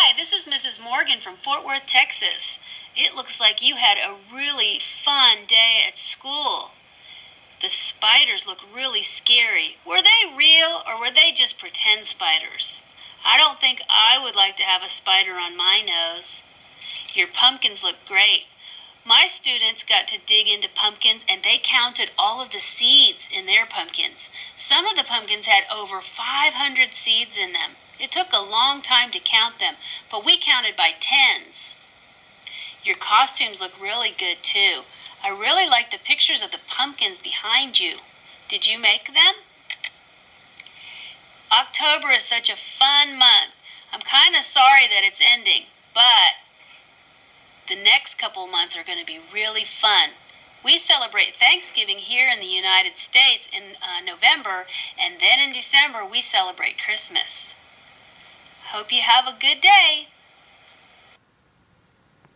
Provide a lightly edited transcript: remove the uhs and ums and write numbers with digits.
Hi, this is Mrs. Morgan from Fort Worth, Texas. It looks like you had a really fun day at school. The spiders look really scary. Were they real or were they just pretend spiders? I don't think I would like to have a spider on my nose. Your pumpkins look great. My students got to dig into pumpkins and they counted all of the seeds in their pumpkins. Some of the pumpkins had over 500 seeds in them. It took a long time to count them, but we counted by tens. Your costumes look really good too. I really like the pictures of the pumpkins behind you. Did you make them? October is such a fun month. I'm kind of sorry that it's ending, but the next couple months are going to be really fun. We celebrate Thanksgiving here in the United States in November, and then in December we celebrate Christmas. Hope you have a good day.